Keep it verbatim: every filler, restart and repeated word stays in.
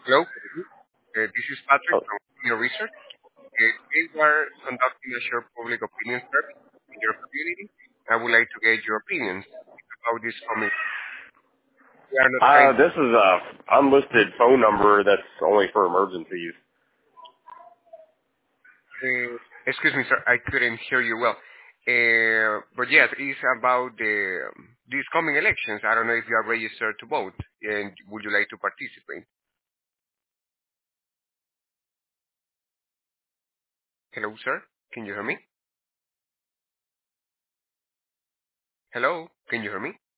Hello, uh, this is Patrick Oh, from Senior Research. Uh, we are conducting a short public opinion survey in your community. I would like to get your opinions about this coming. We are not uh, trying. this is a unlisted phone number that's only for emergencies. Uh, excuse me, sir, I couldn't hear you well. Uh, but yes, it's about the um, these coming elections. I don't know if you are registered to vote, and would you like to participate? Hello, sir. Can you hear me? Hello, can you hear me?